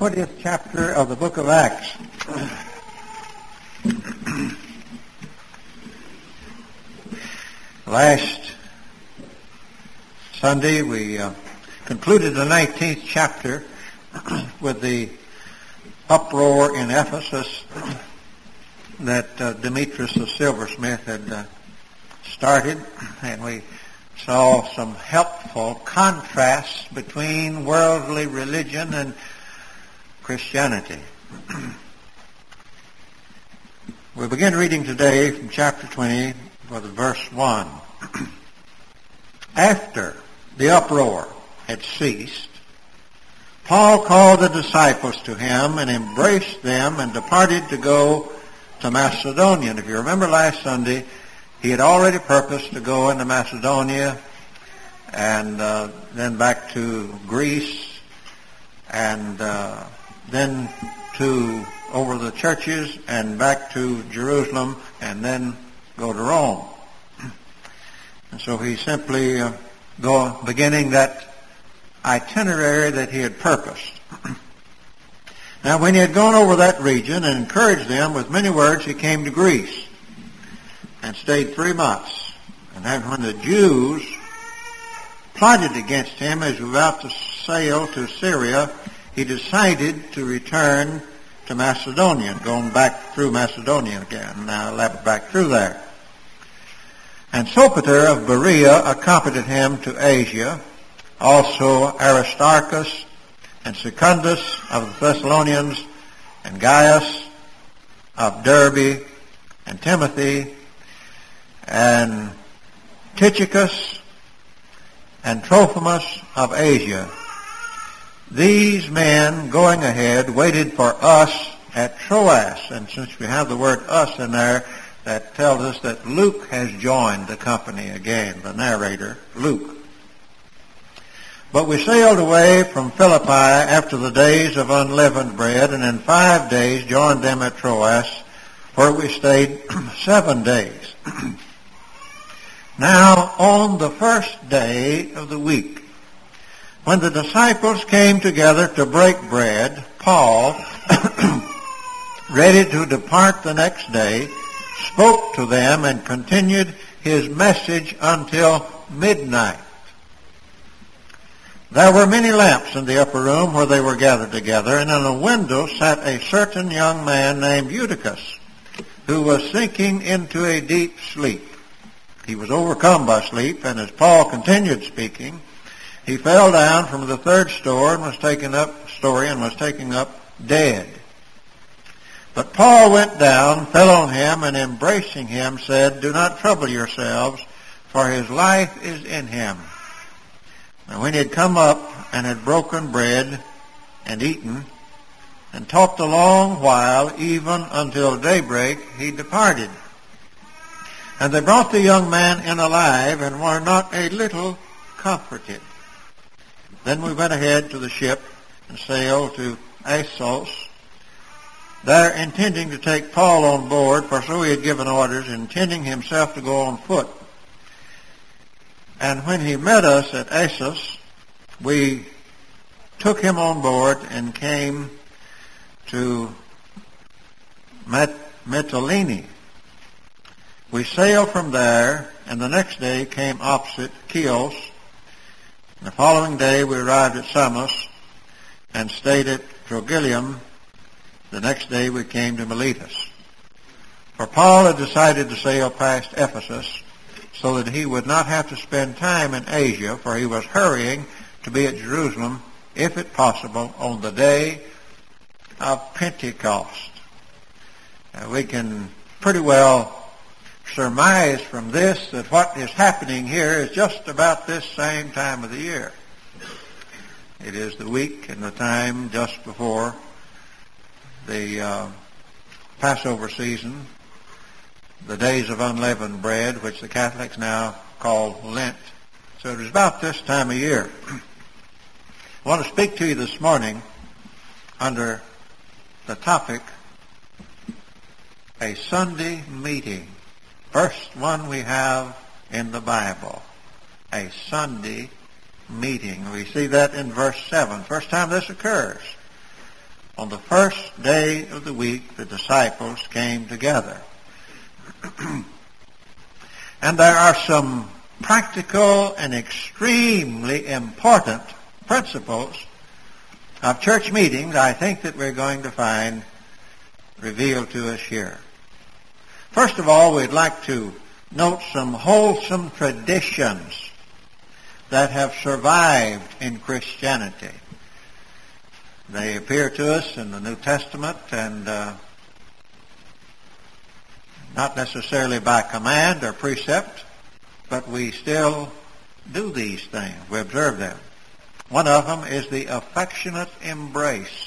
20th chapter of the book of Acts. Last Sunday we concluded the 19th chapter with the uproar in Ephesus that Demetrius the silversmith had started, and we saw some helpful contrasts between worldly religion and Christianity. We begin reading today from chapter 20 with verse 1. After the uproar had ceased, Paul called the disciples to him and embraced them and departed to go to Macedonia. And if you remember last Sunday, he had already purposed to go into Macedonia and then back to Greece and then to over the churches and back to Jerusalem and then go to Rome. And so he's simply beginning that itinerary that he had purposed. Now when he had gone over that region and encouraged them with many words, he came to Greece and stayed 3 months. And then when the Jews plotted against him as he was about to sail to Syria, he decided to return to Macedonia, going back through Macedonia again. Now back through there. And Sopater of Berea accompanied him to Asia, also Aristarchus and Secundus of the Thessalonians, and Gaius of Derbe, and Timothy, and Tychicus, and Trophimus of Asia. These men, going ahead, waited for us at Troas. And since we have the word us in there, that tells us that Luke has joined the company again, the narrator, Luke. But we sailed away from Philippi after the days of unleavened bread, and in 5 days joined them at Troas, where we stayed 7 days. Now, on the first day of the week, when the disciples came together to break bread, Paul, ready to depart the next day, spoke to them and continued his message until midnight. There were many lamps in the upper room where they were gathered together, and in a window sat a certain young man named Eutychus, who was sinking into a deep sleep. He was overcome by sleep, and as Paul continued speaking, he fell down from the third story and was taken up dead. But Paul went down, fell on him, and embracing him said, "Do not trouble yourselves, for his life is in him." And when he had come up and had broken bread and eaten, and talked a long while, even until daybreak, he departed. And they brought the young man in alive, and were not a little comforted. Then we went ahead to the ship and sailed to Assos, there intending to take Paul on board, for so he had given orders, intending himself to go on foot. And when he met us at Assos, we took him on board and came to Mytilene. We sailed from there, and the next day came opposite Chios. The following day we arrived at Samos and stayed at Trogyllium. The next day we came to Miletus. For Paul had decided to sail past Ephesus so that he would not have to spend time in Asia, for he was hurrying to be at Jerusalem, if it possible, on the day of Pentecost. We can pretty well surmise from this that what is happening here is just about this same time of the year. It is the week and the time just before the Passover season, the days of unleavened bread, which the Catholics now call Lent. So it is about this time of year. I want to speak to you this morning under the topic, a Sunday meeting. First one we have in the Bible, a Sunday meeting. We see that in verse 7. First time this occurs. On the first day of the week, the disciples came together. And there are some practical and extremely important principles of church meetings I think that we're going to find revealed to us here. First of all, we'd like to note some wholesome traditions that have survived in Christianity. They appear to us in the New Testament and not necessarily by command or precept, but we still do these things. We observe them. One of them is the affectionate embrace.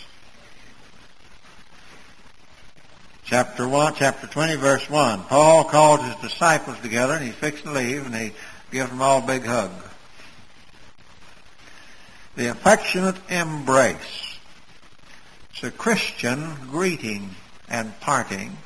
Chapter 20, verse 1. Paul called his disciples together, and he's fixing to leave, and he gives them all a big hug. The affectionate embrace. It's a Christian greeting and parting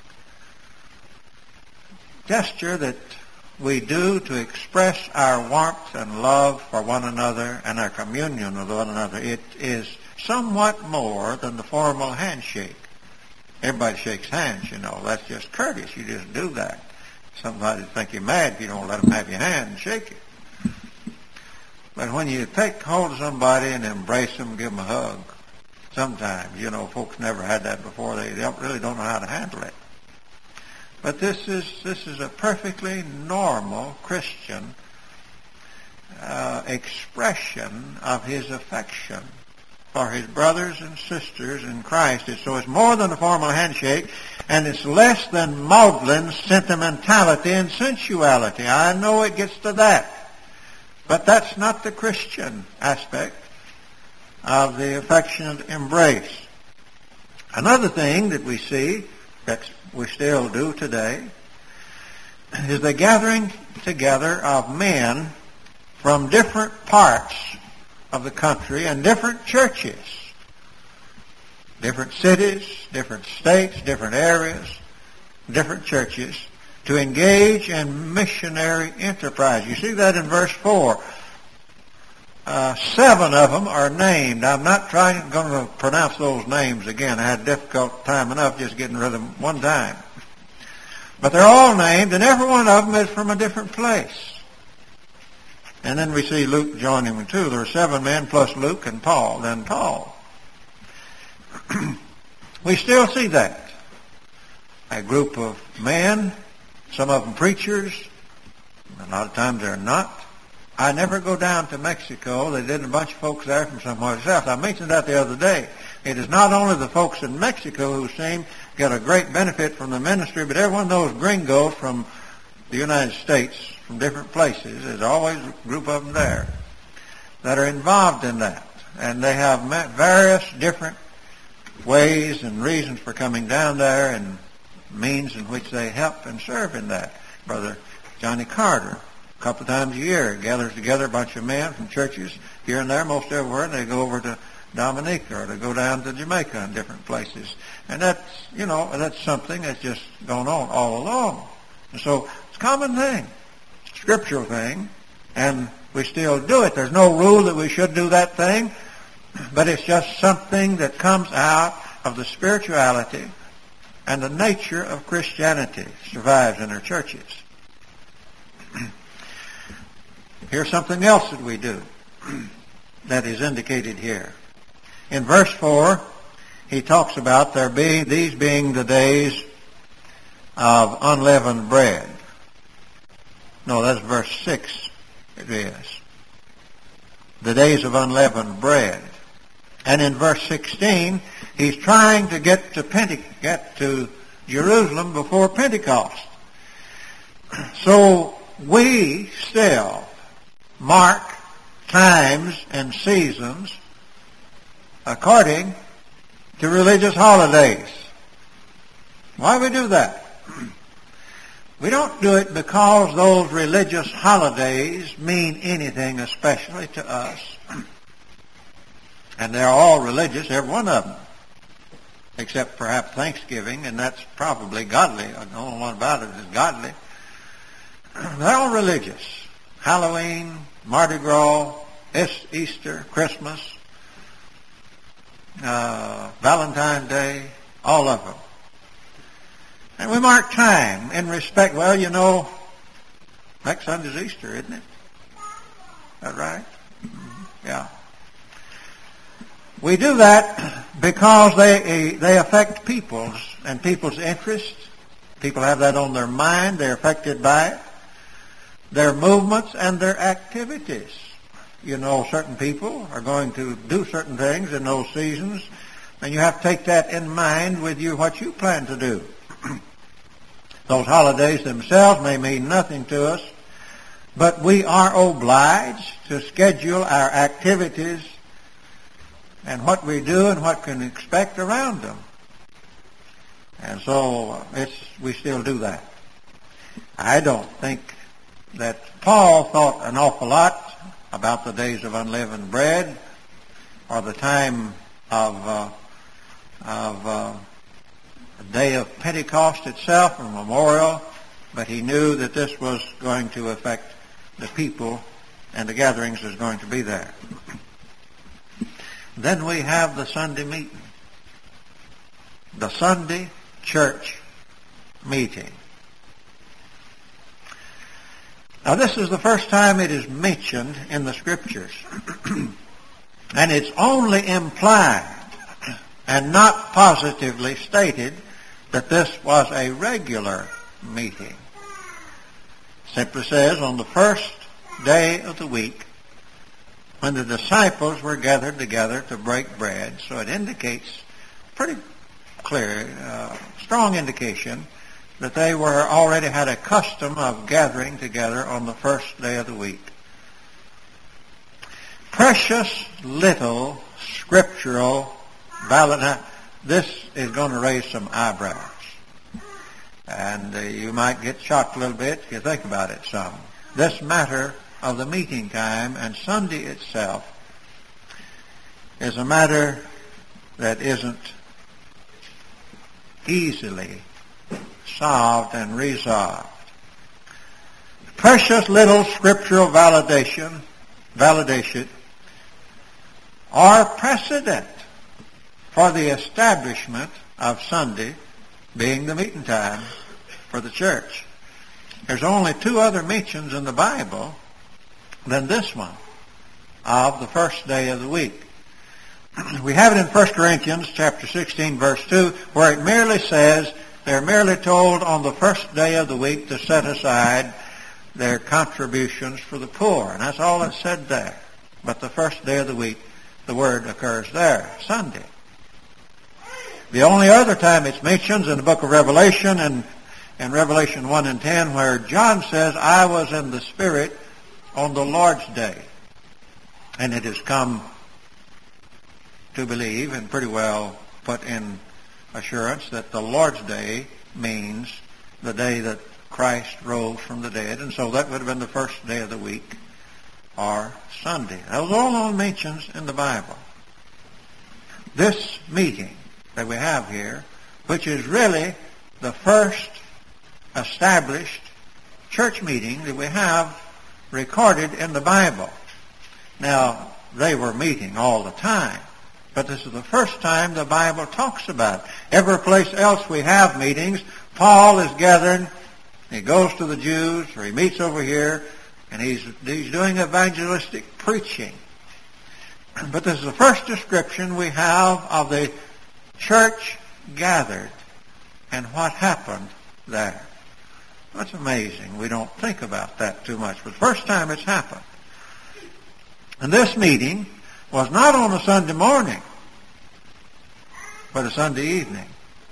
gesture that we do to express our warmth and love for one another and our communion with one another. It is somewhat more than the formal handshake. Everybody shakes hands, you know. That's just courteous. You just do that. Somebody think you're mad if you don't let them have your hand and shake it. But when you take hold of somebody and embrace them, give them a hug, sometimes, you know, folks never had that before. They really don't know how to handle it. But this is a perfectly normal Christian expression of his affection for his brothers and sisters in Christ. So it's more than a formal handshake, and it's less than maudlin sentimentality and sensuality. I know it gets to that. But that's not the Christian aspect of the affectionate embrace. Another thing that we see that we still do today is the gathering together of men from different parts of the country and different churches, different cities, different states, different areas, different churches, to engage in missionary enterprise. You see that in verse 4. 7 of them are named. I'm not going to pronounce those names again. I had a difficult time enough just getting rid of them one time. But they're all named, and every one of them is from a different place. And then we see Luke joining them too. There are 7 men plus Luke and Paul, then Paul. We still see that. A group of men, some of them preachers, a lot of times they're not. I never go down to Mexico. They did a bunch of folks there from somewhere south. I mentioned that the other day. It is not only the folks in Mexico who seem to get a great benefit from the ministry, but every one of those gringos from the United States, from different places, there's always a group of them there that are involved in that. And they have various different ways and reasons for coming down there and means in which they help and serve in that. Brother Johnny Carter, a couple of times a year, gathers together a bunch of men from churches here and there, most everywhere, and they go over to Dominica or they go down to Jamaica and different places. And that's, you know, that's something that's just gone on all along. And so it's a common thing, scriptural thing, and we still do it. There's no rule that we should do that thing, but it's just something that comes out of the spirituality and the nature of Christianity, survives in our churches. Here's something else that we do that is indicated here. In verse 4, he talks about these being the days of unleavened bread. No, that's verse 6. It is. The days of unleavened bread. And in verse 16, he's trying to get to Jerusalem before Pentecost. So we still mark times and seasons according to religious holidays. Why do we do that? We don't do it because those religious holidays mean anything especially to us. And they're all religious, every one of them, except perhaps Thanksgiving, and that's probably godly. The only one about it is godly. They're all religious. Halloween, Mardi Gras, Easter, Christmas. Valentine's Day, all of them. And we mark time in respect, well, you know, next Sunday's Easter, isn't it? Is that right? Yeah. We do that because they affect people's interests. People have that on their mind. They're affected by it. Their movements and their activities. You know, certain people are going to do certain things in those seasons, and you have to take that in mind with what you plan to do. Those holidays themselves may mean nothing to us, but we are obliged to schedule our activities and what we do and what can expect around them. And so we still do that. I don't think that Paul thought an awful lot about the days of unleavened bread or the time of the day of Pentecost itself, or memorial, but he knew that this was going to affect the people and the gatherings that's going to be there. Then we have the Sunday meeting, the Sunday church meeting. Now this is the first time it is mentioned in the Scriptures. And it's only implied and not positively stated that this was a regular meeting. It simply says on the first day of the week when the disciples were gathered together to break bread. So it indicates pretty clear, strong indication that they already had a custom of gathering together on the first day of the week. Precious little scriptural valid. This is going to raise some eyebrows. And you might get shocked a little bit if you think about it some. This matter of the meeting time and Sunday itself is a matter that isn't easily solved and resolved. Precious little scriptural validation or precedent for the establishment of Sunday being the meeting time for the church. There's only two other mentions in the Bible than this one of the first day of the week. We have it in 1 Corinthians chapter 16 verse 2 where it merely says they're merely told on the first day of the week to set aside their contributions for the poor. And that's all that's said there. But the first day of the week, the word occurs there, Sunday. The only other time it's mentioned in the book of Revelation and in Revelation 1 and 10 where John says, I was in the Spirit on the Lord's day. And it has come to believe and pretty well put in assurance that the Lord's day means the day that Christ rose from the dead. And so that would have been the first day of the week or Sunday. Those are all mentions in the Bible. This meeting that we have here, which is really the first established church meeting that we have recorded in the Bible. Now, they were meeting all the time, but this is the first time the Bible talks about it. Every place else we have meetings, Paul is gathering, he goes to the Jews, or he meets over here, and he's doing evangelistic preaching. But this is the first description we have of the church gathered and what happened there. That's amazing. We don't think about that too much. But the first time it's happened. And this meeting was not on a Sunday morning, but a Sunday evening.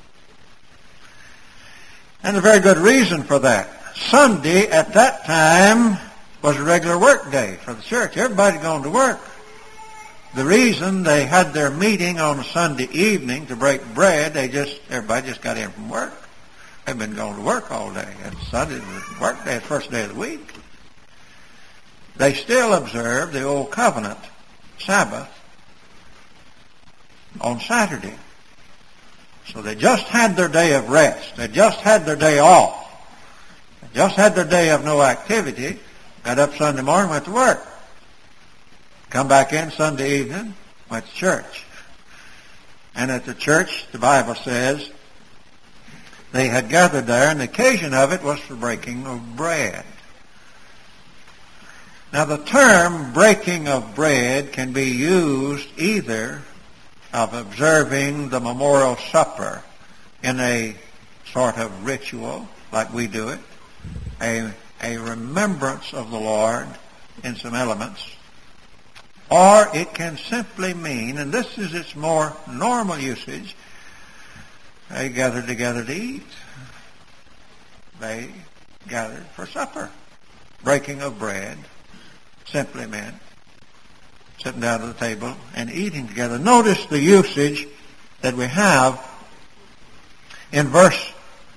And a very good reason for that. Sunday at that time was a regular work day for the church. Everybody going to work. The reason they had their meeting on a Sunday evening to break bread, everybody just got in from work. They've been going to work all day. And Sunday was work day, the first day of the week. They still observed the old covenant Sabbath on Saturday. So they just had their day of rest. They just had their day off. They just had their day of no activity. Got up Sunday morning, went to work. Come back in Sunday evening, went to church. And at the church, the Bible says, they had gathered there, and the occasion of it was for breaking of bread. Now, the term breaking of bread can be used either of observing the memorial supper in a sort of ritual, like we do it, a remembrance of the Lord in some elements, or it can simply mean, and this is its more normal usage, they gathered together to eat. They gathered for supper. Breaking of bread simply meant sitting down at the table and eating together. Notice the usage that we have in verse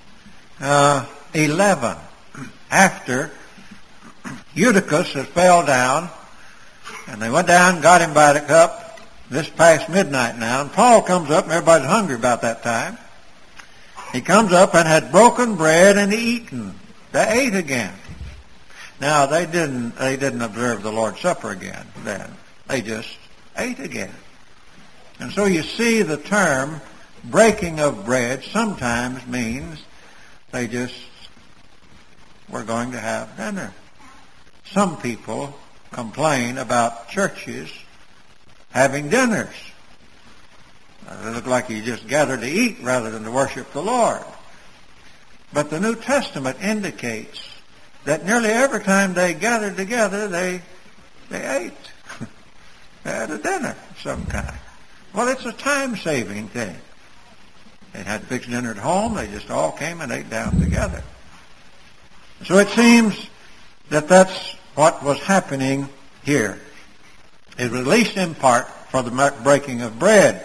11. After Eutychus had fell down, and they went down and got him by the cup, this past midnight now, and Paul comes up, and everybody's hungry about that time. He comes up and had broken bread and eaten. They ate again. Now, they didn't observe the Lord's Supper again then. They just ate again. And so you see the term breaking of bread sometimes means they just were going to have dinner. Some people complain about churches having dinners. It looked like you just gathered to eat rather than to worship the Lord. But the New Testament indicates that nearly every time they gathered together, they ate. They had a dinner of some kind. Well, it's a time-saving thing. They had fixed dinner at home. They just all came and ate down together. So it seems that that's what was happening here. It was at least in part for the breaking of bread.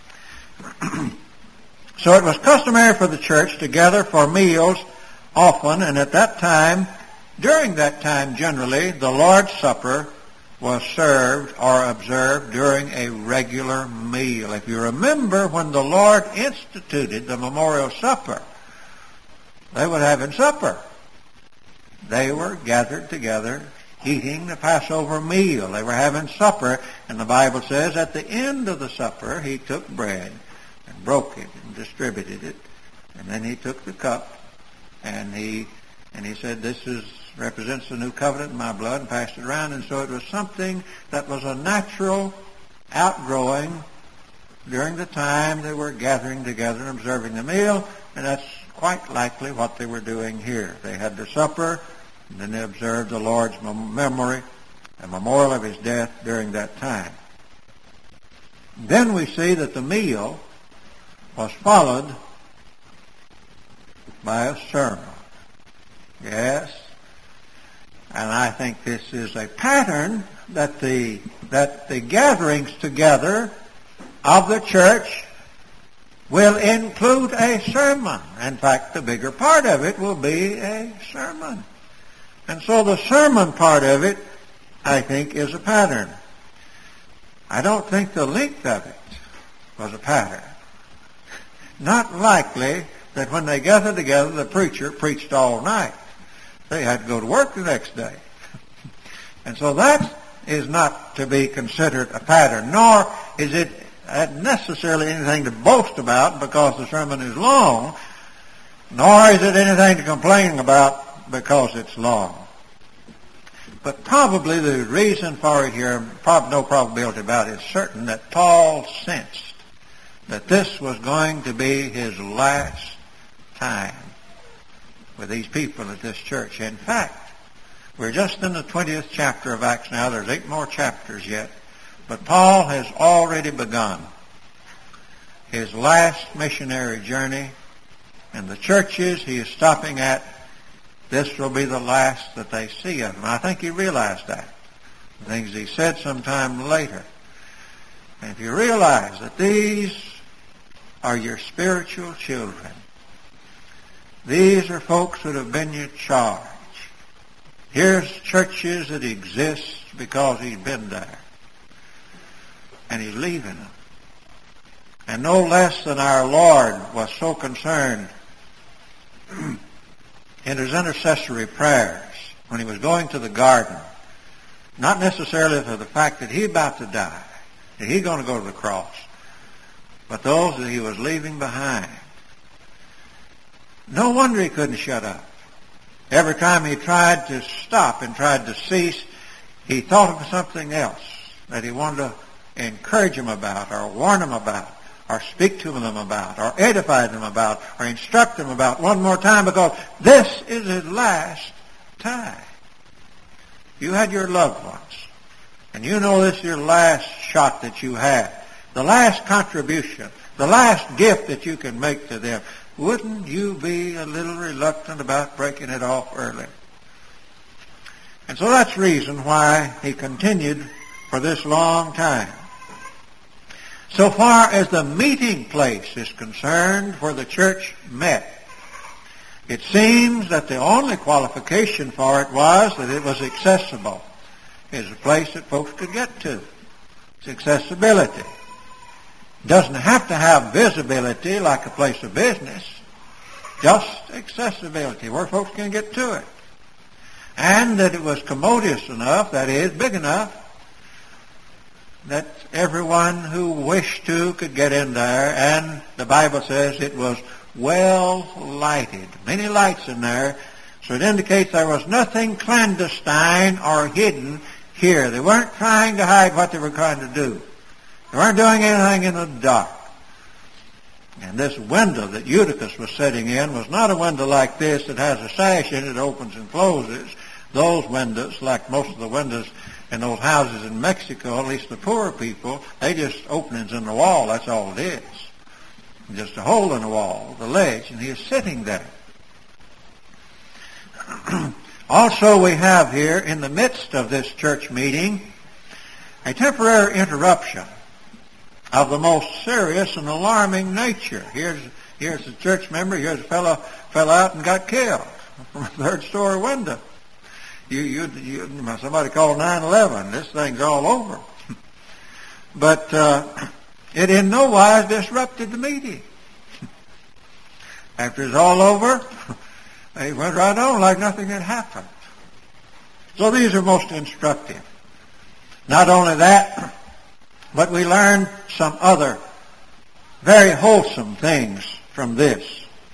So it was customary for the church to gather for meals often, and at that time, during that time generally, the Lord's Supper was served or observed during a regular meal. If you remember, when the Lord instituted the memorial supper, they were having supper. They were gathered together eating the Passover meal. They were having supper, and the Bible says at the end of the supper, he took bread and broke it and distributed it, and then he took the cup and he said, "This represents the new covenant in my blood," and passed it around. And so it was something that was a natural outgrowing during the time they were gathering together and observing the meal, and that's quite likely what they were doing here. They had the supper, and then they observed the Lord's memory, a memorial of his death during that time. Then we see that the meal was followed by a sermon. Yes. And I think this is a pattern that the gatherings together of the church will include a sermon. In fact, the bigger part of it will be a sermon. And so the sermon part of it, I think, is a pattern. I don't think the length of it was a pattern. Not likely that when they gathered together, the preacher preached all night. They had to go to work the next day. And so that is not to be considered a pattern, nor is it necessarily anything to boast about because the sermon is long, nor is it anything to complain about because it's long. But probably the reason for it here, no probability about it, is certain that Paul sensed that this was going to be his last time with these people at this church. In fact, we're just in the 20th chapter of Acts now. There's 8 more chapters yet. But Paul has already begun his last missionary journey, and the churches he is stopping at, this will be the last that they see of him. I think he realized that. The things he said sometime later. And if you realize that these are your spiritual children, these are folks that have been your charge. Here's churches that exist because he's been there. And he's leaving them. And no less than our Lord was so concerned in his intercessory prayers when he was going to the garden, not necessarily for the fact that he's about to die, that he's going to go to the cross, but those that he was leaving behind. No wonder he couldn't shut up. Every time he tried to stop and tried to cease, he thought of something else that he wanted to encourage them about, or warn them about, or speak to them about, or edify them about, or instruct them about one more time, because this is his last time. You had your loved ones, and you know this is your last shot that you had, the last contribution, the last gift that you can make to them. Wouldn't you be a little reluctant about breaking it off early? And so that's the reason why he continued for this long time. So far as the meeting place is concerned where the church met, it seems that the only qualification for it was that it was accessible. It's a place that folks could get to. It's accessibility. It doesn't have to have visibility like a place of business. Just accessibility, where folks can get to it. And that it was commodious enough, that is, big enough, that everyone who wished to could get in there. And the Bible says it was well lighted. Many lights in there. So it indicates there was nothing clandestine or hidden here. They weren't trying to hide what they were trying to do. They weren't doing anything in the dark. And this window that Eutychus was sitting in was not a window like this that has a sash in it that opens and closes. Those windows, like most of the windows in those houses in Mexico, at least the poor people, they just openings in the wall. That's all it is. Just a hole in the wall, the ledge, and he is sitting there. Also, we have here in the midst of this church meeting a temporary interruption of the most serious and alarming nature. Here's a church member. Here's a fellow fell out and got killed from a third-story window. Somebody called 9/11. This thing's all over. But it in no wise disrupted the meeting. After it's all over, they went right on like nothing had happened. So these are most instructive. Not only that, but we learn some other very wholesome things from this.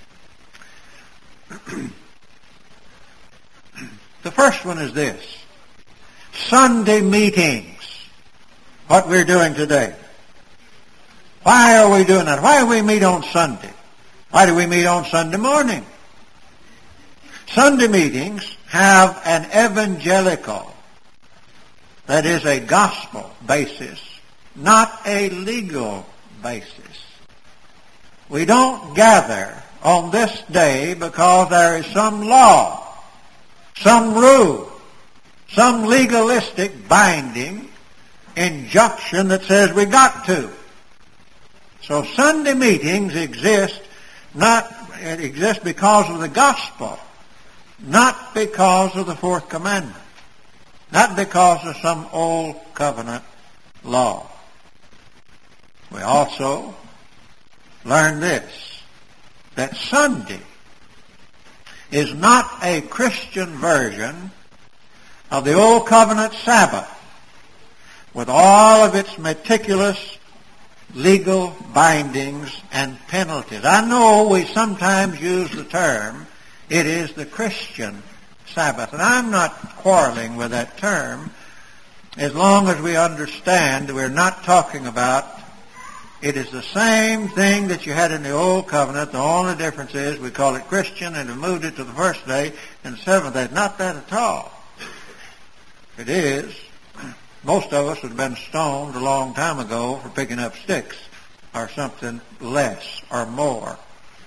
The first one is this. Sunday meetings. What we're doing today. Why are we doing that? Why do we meet on Sunday? Why do we meet on Sunday morning? Sunday meetings have an evangelical, that is a gospel basis, not a legal basis. We don't gather on this day because there is some law, some rule, some legalistic binding injunction that says we got to. So Sunday meetings exist because of the gospel, not because of the fourth commandment, not because of some old covenant law. We also learn this, that Sunday is not a Christian version of the old covenant Sabbath with all of its meticulous legal bindings and penalties. I know we sometimes use the term, it is the Christian Sabbath, and I'm not quarreling with that term as long as we understand that we're not talking about it is the same thing that you had in the Old Covenant. The only difference is we call it Christian and have moved it to the first day and the seventh day. Not that at all. It is. Most of us would have been stoned a long time ago for picking up sticks or something less or more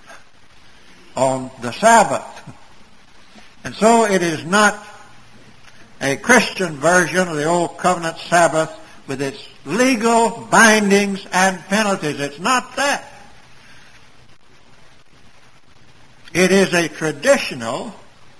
on the Sabbath. And so it is not a Christian version of the Old Covenant Sabbath with its legal bindings and penalties. It's not that. It is traditional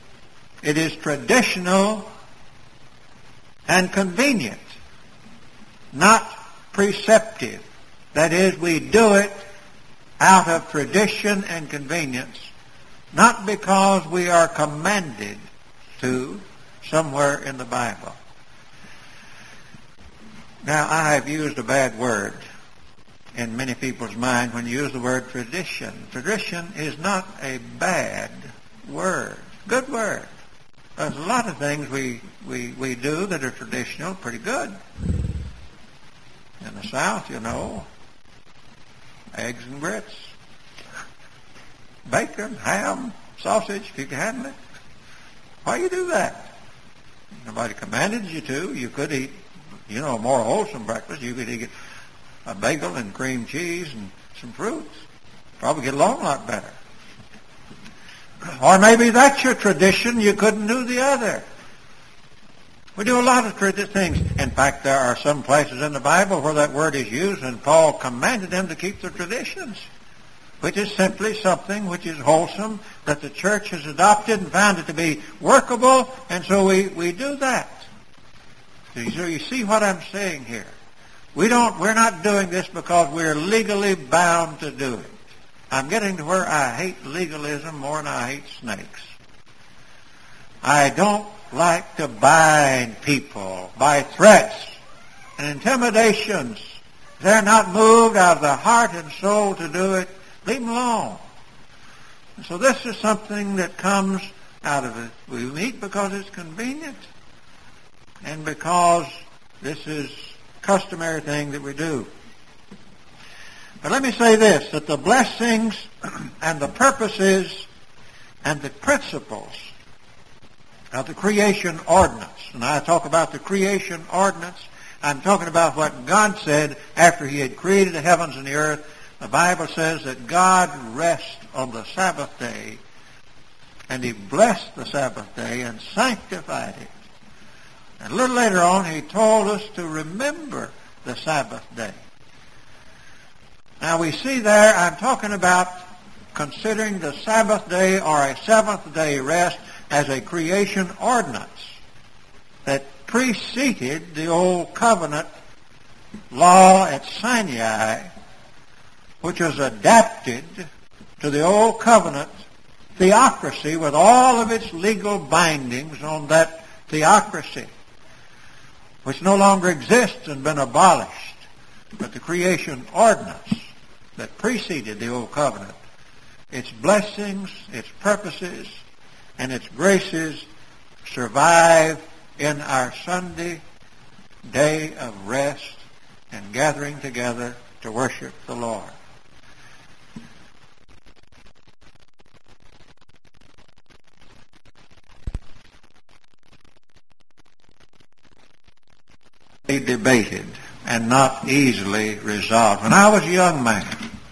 and convenient, not preceptive. That is, we do it out of tradition and convenience, not because we are commanded to somewhere in the Bible. Now, I have used a bad word in many people's mind when you use the word tradition. Tradition is not a bad word. Good word. There's a lot of things we do that are traditional, pretty good. In the South, you know, eggs and grits, bacon, ham, sausage, if you can handle it. Why you do that? Nobody commanded you to. You could eat, a more wholesome breakfast. You could eat a bagel and cream cheese and some fruits. Probably get along a lot better. Or maybe that's your tradition. You couldn't do the other. We do a lot of things. In fact, there are some places in the Bible where that word is used, and Paul commanded them to keep their traditions, which is simply something which is wholesome, that the church has adopted and found it to be workable, and so we do that. So you see what I'm saying here. We're not doing this because we're legally bound to do it. I'm getting to where I hate legalism more than I hate snakes. I don't like to bind people by threats and intimidations. If they're not moved out of the heart and soul to do it, leave them alone. And so this is something that comes out of it. We meet because it's convenient and because this is a customary thing that we do. But let me say this, that the blessings and the purposes and the principles of the creation ordinance, and I talk about the creation ordinance, I'm talking about what God said after He had created the heavens and the earth. The Bible says that God rests on the Sabbath day, and He blessed the Sabbath day and sanctified it. And a little later on, He told us to remember the Sabbath day. Now we see there, I'm talking about considering the Sabbath day or a seventh day rest as a creation ordinance that preceded the old covenant law at Sinai, which was adapted to the old covenant theocracy with all of its legal bindings on that theocracy, which no longer exists and been abolished. But the creation ordinance that preceded the old covenant, its blessings, its purposes, and its graces survive in our Sunday day of rest and gathering together to worship the Lord. Debated and not easily resolved. When I was a young man,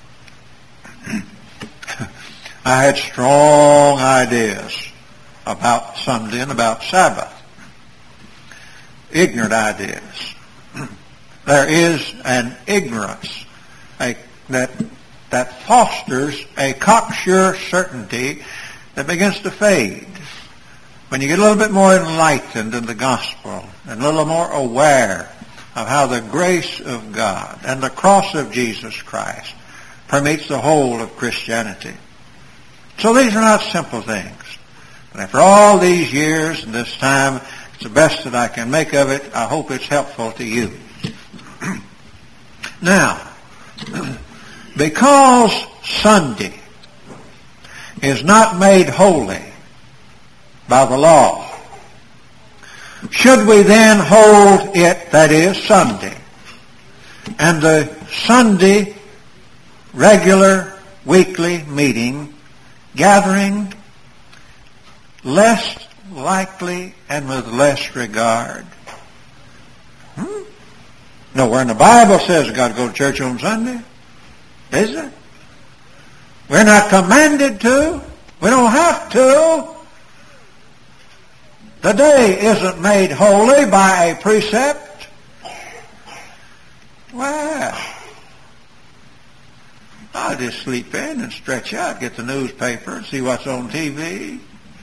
I had strong ideas about Sunday and about Sabbath. Ignorant ideas. There is an ignorance that fosters a cocksure certainty that begins to fade. When you get a little bit more enlightened in the gospel and a little more aware of how the grace of God and the cross of Jesus Christ permeates the whole of Christianity. So these are not simple things. But after all these years and this time, it's the best that I can make of it. I hope it's helpful to you. Now, because Sunday is not made holy by the law, should we then hold it, that is, Sunday, and the Sunday regular weekly meeting, gathering, less likely and with less regard? Nowhere in the Bible says you've got to go to church on Sunday, is it? We're not commanded to. We don't have to. The day isn't made holy by a precept. Well, I'll just sleep in and stretch out, get the newspaper and see what's on TV.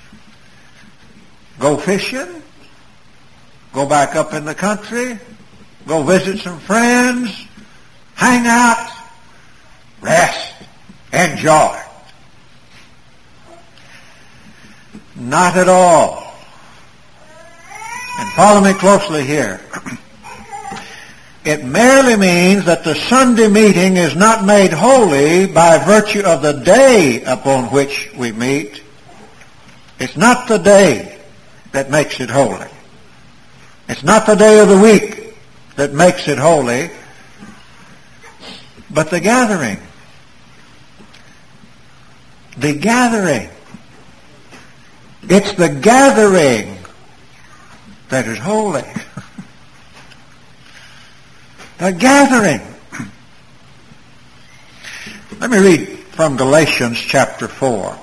Go fishing. Go back up in the country. Go visit some friends. Hang out. Rest. Enjoy. Not at all. And follow me closely here. It merely means that the Sunday meeting is not made holy by virtue of the day upon which we meet. It's not the day that makes it holy. It's not the day of the week that makes it holy, but the gathering. The gathering. It's the gathering that is holy. The gathering. Let me read from Galatians chapter 4.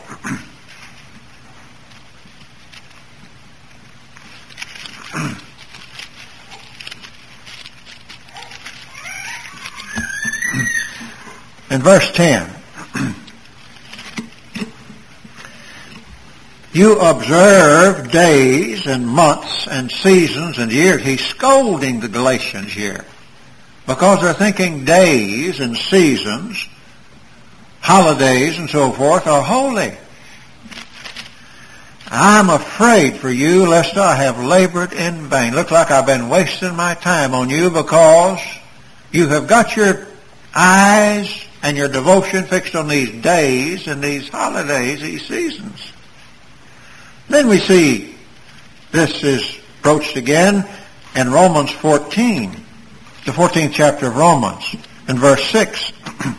In verse 10, you observe days and months and seasons and years. He's scolding the Galatians here because they're thinking days and seasons, holidays and so forth are holy. I'm afraid for you lest I have labored in vain. Looks like I've been wasting my time on you because you have got your eyes and your devotion fixed on these days and these holidays, these seasons. Then we see this is broached again in Romans 14, the 14th chapter of Romans, in verse 6.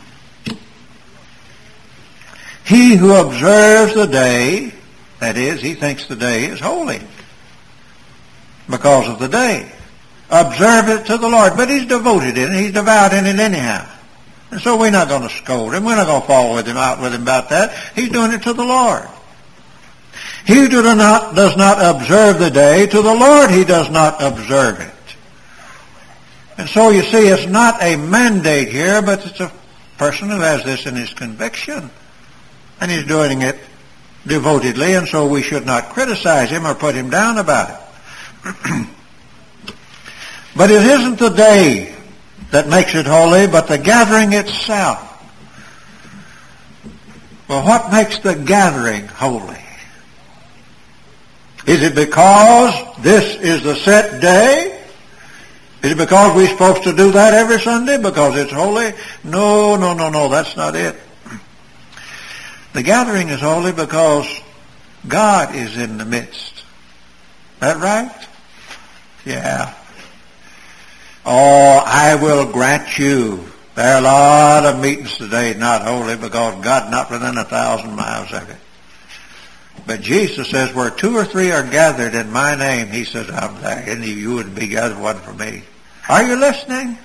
He who observes the day, that is, he thinks the day is holy because of the day. Observe it to the Lord, but he's devoted in it, he's devout in it anyhow. And so we're not going to scold him. We're not going to fall with him out with him about that. He's doing it to the Lord. He who does not observe the day, to the Lord he does not observe it. And so you see, it's not a mandate here, but it's a person who has this in his conviction. And he's doing it devotedly, and so we should not criticize him or put him down about it. But it isn't the day that makes it holy, but the gathering itself. Well, what makes the gathering holy? Is it because this is the set day? Is it because we're supposed to do that every Sunday because it's holy? No, that's not it. The gathering is holy because God is in the midst. That right? Yeah. Oh, I will grant you, there are a lot of meetings today not holy because God's not within 1,000 miles of it. But Jesus says, where 2 or 3 are gathered in my name, he says, I'm there. And you wouldn't be gathered if it wasn't for me. Are you listening?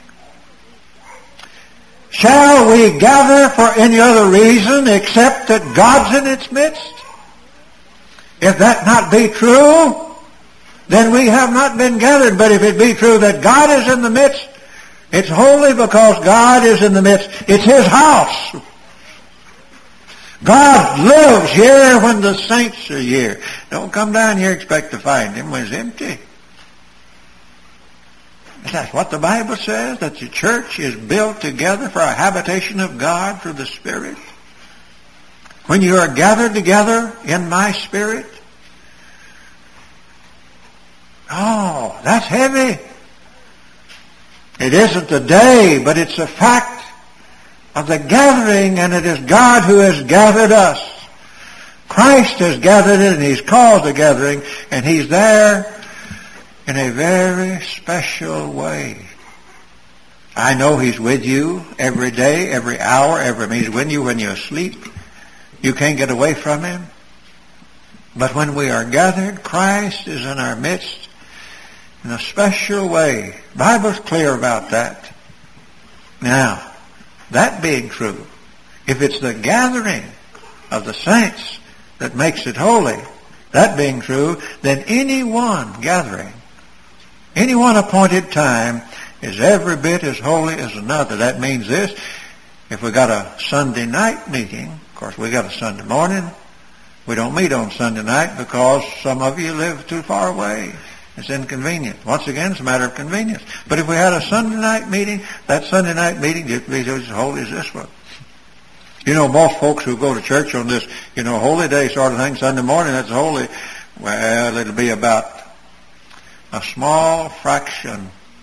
Shall we gather for any other reason except that God's in its midst? If that not be true, then we have not been gathered. But if it be true that God is in the midst, it's holy because God is in the midst. It's his house. God lives here when the saints are here. Don't come down here and expect to find him when it's empty. That's what the Bible says, that the church is built together for a habitation of God through the Spirit. When you are gathered together in my Spirit, oh, that's heavy. It isn't the day, but it's a fact of the gathering, and it is God who has gathered us. Christ has gathered it, and he's called the gathering, and he's there in a very special way. I know he's with you every day, every hour, he's with you when you're asleep. You can't get away from him. But when we are gathered, Christ is in our midst in a special way. The Bible's clear about that. Now, that being true, if it's the gathering of the saints that makes it holy, that being true, then any one gathering, any one appointed time is every bit as holy as another. That means this: if we got a Sunday night meeting, of course we got a Sunday morning, we don't meet on Sunday night because some of you live too far away. It's inconvenient. Once again, it's a matter of convenience. But if we had a Sunday night meeting, that Sunday night meeting would be as holy as this one. You know, most folks who go to church on this, holy day sort of thing, Sunday morning, that's holy. Well, it'll be about a small fraction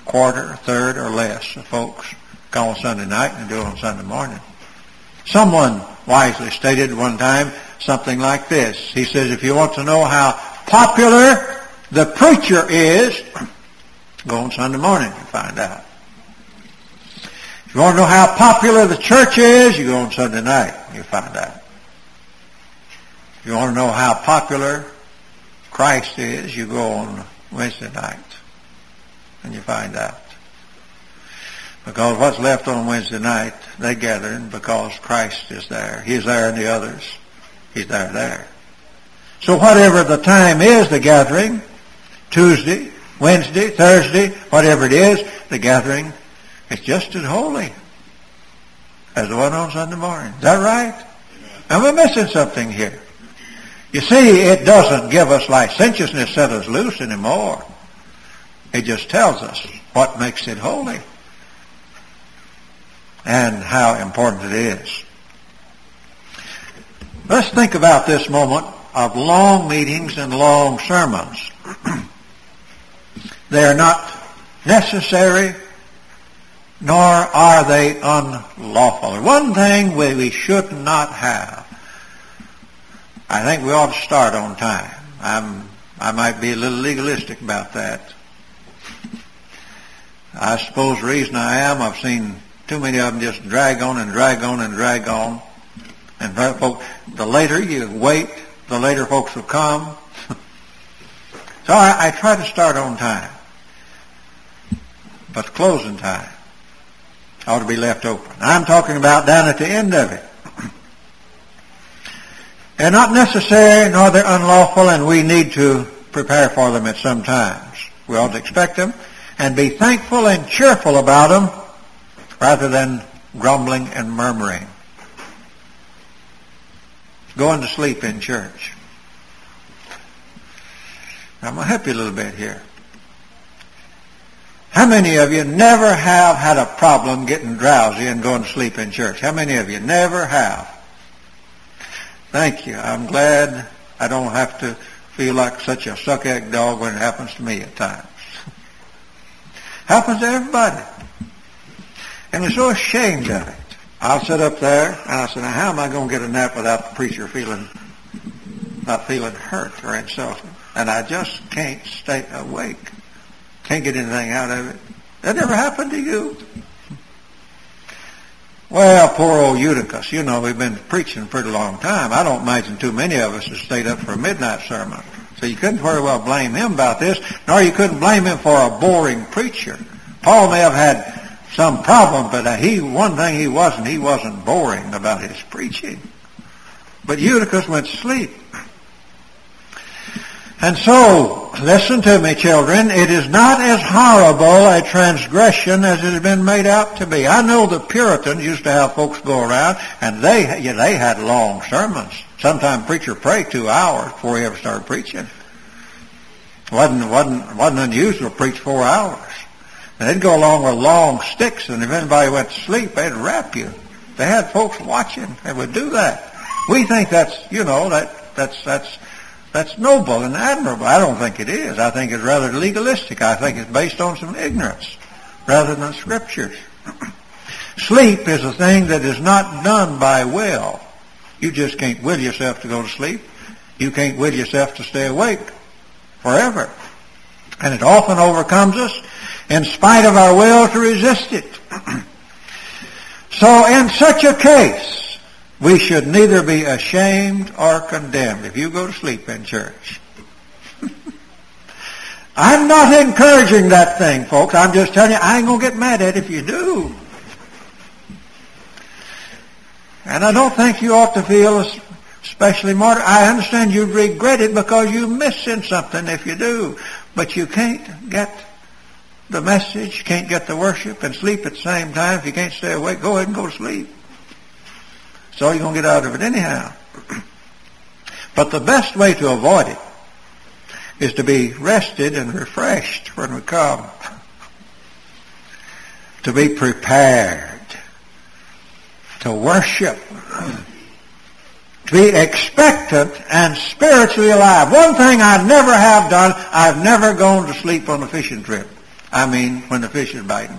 quarter, a third, or less of folks come on Sunday night and do it on Sunday morning. Someone wisely stated one time something like this. He says, if you want to know how popular the preacher is, go on Sunday morning and find out. If you want to know how popular the church is, you go on Sunday night and you find out. If you want to know how popular Christ is, you go on Wednesday night and you find out. Because what's left on Wednesday night, they gather because Christ is there. He's there and the others. He's there. So whatever the time is, the gathering, Tuesday, Wednesday, Thursday, whatever it is, the gathering is just as holy as the one on Sunday morning. Is that right? Am I missing something here? You see, it doesn't give us licentiousness, set us loose anymore. It just tells us what makes it holy and how important it is. Let's think about this moment of long meetings and long sermons. They are not necessary, nor are they unlawful. One thing we should not have. I think we ought to start on time. I might be a little legalistic about that. I suppose the reason I am, I've seen too many of them just drag on and drag on and drag on. And folks, the later you wait, the later folks will come. So I try to start on time. But the closing time ought to be left open. I'm talking about down at the end of it. They're not necessary, nor they're unlawful, and we need to prepare for them at some times. We ought to expect them and be thankful and cheerful about them rather than grumbling and murmuring. Going to sleep in church. I'm going to help you a little bit here. How many of you never have had a problem getting drowsy and going to sleep in church? How many of you never have? Thank you. I'm glad I don't have to feel like such a suck-egg dog when it happens to me at times. Happens to everybody. And we're so ashamed of it. I'll sit up there and I say, now how am I going to get a nap without the preacher not feeling hurt or insulted? And I just can't stay awake. Can't get anything out of it. That never happened to you? Well, poor old Eutychus. You know, we've been preaching a pretty long time. I don't imagine too many of us have stayed up for a midnight sermon. So you couldn't very well blame him about this, nor you couldn't blame him for a boring preacher. Paul may have had some problem, but one thing he wasn't boring about his preaching. But Eutychus went to sleep. And so, listen to me, children, it is not as horrible a transgression as it has been made out to be. I know the Puritans used to have folks go around, and they had long sermons. Sometimes preacher prayed 2 hours before he ever started preaching. Wasn't unusual to preach 4 hours. And they'd go along with long sticks, and if anybody went to sleep, they'd rap you. They had folks watching. They would do that. We think that's noble and admirable. I don't think it is. I think it's rather legalistic. I think it's based on some ignorance rather than scriptures. Sleep is a thing that is not done by will. You just can't will yourself to go to sleep. You can't will yourself to stay awake forever. And it often overcomes us in spite of our will to resist it. So in such a case, we should neither be ashamed or condemned if you go to sleep in church. I'm not encouraging that thing, folks. I'm just telling you, I ain't going to get mad at it if you do. And I don't think you ought to feel especially martyred. I understand you'd regret it because you're missing something if you do. But you can't get the message, can't get the worship and sleep at the same time. If you can't stay awake, go ahead and go to sleep. So you're going to get out of it anyhow. But the best way to avoid it is to be rested and refreshed when we come. To be prepared. To worship. To be expectant and spiritually alive. One thing I never have done, I've never gone to sleep on a fishing trip. I mean, when the fish is biting.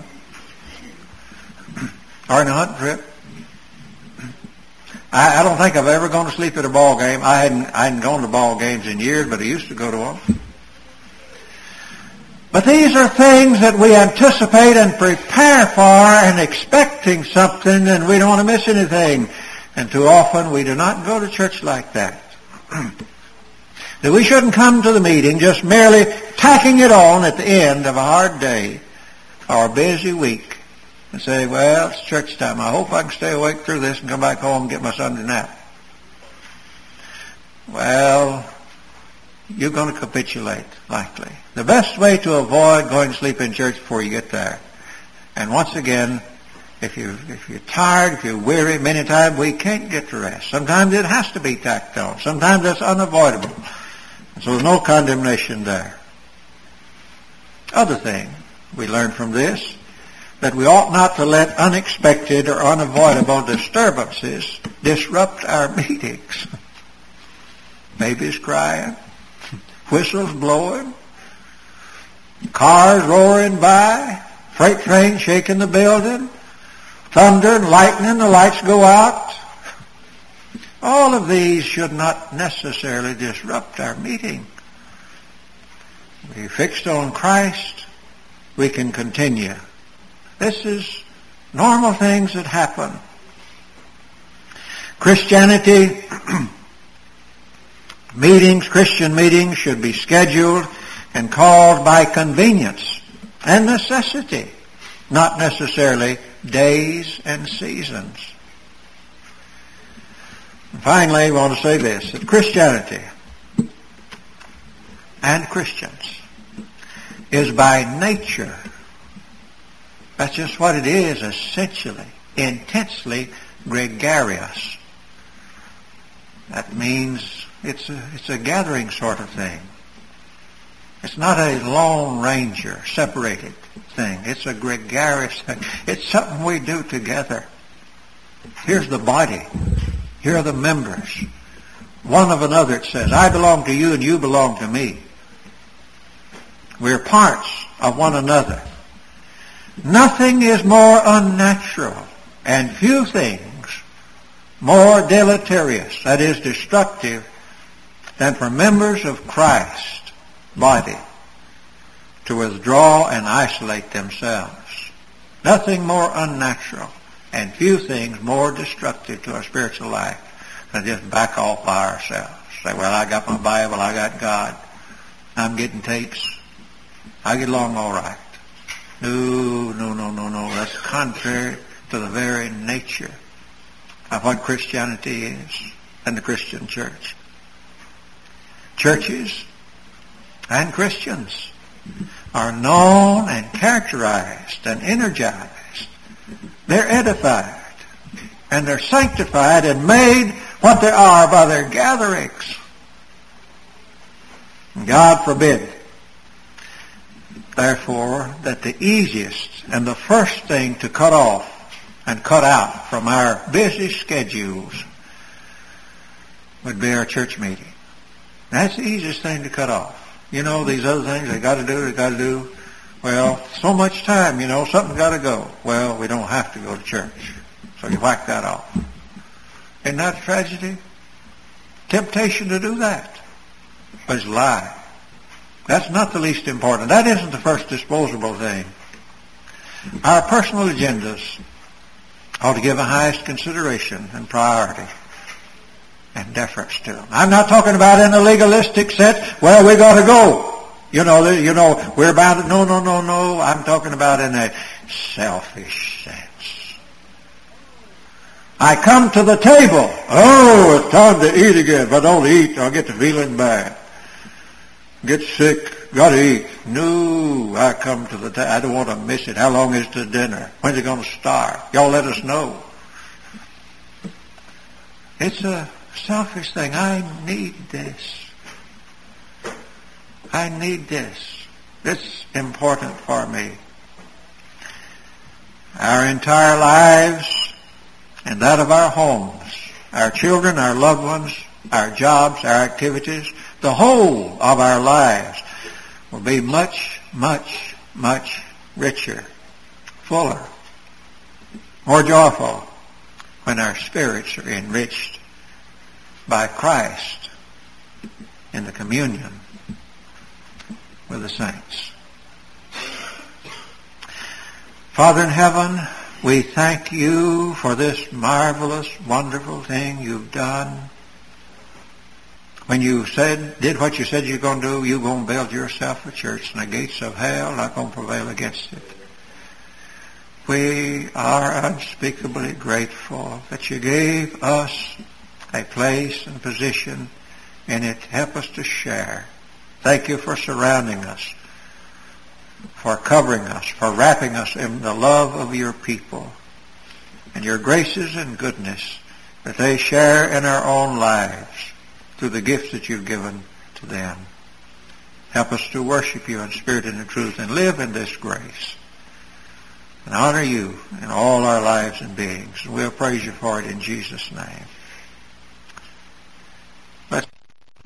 Or in a hunting trip. I don't think I've ever gone to sleep at a ball game. I hadn't gone to ball games in years, but I used to go to them. But these are things that we anticipate and prepare for and expecting something, and we don't want to miss anything. And too often we do not go to church like that. That we shouldn't come to the meeting just merely tacking it on at the end of a hard day or a busy week and say, well, it's church time. I hope I can stay awake through this and come back home and get my Sunday nap. Well, you're going to capitulate, likely. The best way to avoid going to sleep in church before you get there. And once again, if you're tired, if you're weary, many times we can't get to rest. Sometimes it has to be tacked on. Sometimes it's unavoidable. So there's no condemnation there. Other thing we learn from this, that we ought not to let unexpected or unavoidable disturbances disrupt our meetings. Babies crying, whistles blowing, cars roaring by, freight trains shaking the building, thunder and lightning, the lights go out. All of these should not necessarily disrupt our meeting. We're fixed on Christ, we can continue. This is normal things that happen. Christianity meetings, Christian meetings should be scheduled and called by convenience and necessity, not necessarily days and seasons. And finally, I want to say this, that Christianity and Christians is by nature, that's just what it is, essentially, intensely gregarious. That means it's a gathering sort of thing. It's not a lone ranger, separated thing. It's a gregarious thing. It's something we do together. Here's the body. Here are the members. One of another, it says, I belong to you and you belong to me. We're parts of one another. Nothing is more unnatural and few things more deleterious, that is destructive, than for members of Christ's body to withdraw and isolate themselves. Nothing more unnatural and few things more destructive to our spiritual life than just back off by ourselves. Say, well, I got my Bible, I got God, I'm getting tapes, I get along all right. No. That's contrary to the very nature of what Christianity is and the Christian church. Churches and Christians are known and characterized and energized. They're edified and they're sanctified and made what they are by their gatherings. God forbid, therefore, that the easiest and the first thing to cut off and cut out from our busy schedules would be our church meeting. That's the easiest thing to cut off. You know, these other things they got to do. Well, so much time, something's got to go. Well, we don't have to go to church. So you whack that off. Isn't that a tragedy? Temptation to do that. But it's a lie. That's not the least important. That isn't the first disposable thing. Our personal agendas ought to give the highest consideration and priority and deference to them. I'm not talking about in a legalistic sense, well, we got to go. We're bound to, no. I'm talking about in a selfish sense. I come to the table. Oh, it's time to eat again. If I don't eat, I'll get to feeling bad. Get sick, got to eat. No, I come to the table. I don't want to miss it. How long is the dinner? When's it going to start? Y'all let us know. It's a selfish thing. I need this. I need this. It's important for me. Our entire lives and that of our homes, our children, our loved ones, our jobs, our activities, the whole of our lives will be much much richer, fuller, more joyful when our spirits are enriched by Christ in the communion with the saints. Father in heaven, we thank you for this marvelous, wonderful thing you've done. When you did what you said you're going to do, you're going to build yourself a church, and the gates of hell are not going to prevail against it. We are unspeakably grateful that you gave us a place and position in it. Help us to share. Thank you for surrounding us, for covering us, for wrapping us in the love of your people and your graces and goodness that they share in our own lives through the gifts that you've given to them. Help us to worship you in spirit and in truth and live in this grace and honor you in all our lives and beings. And we'll praise you for it in Jesus' name.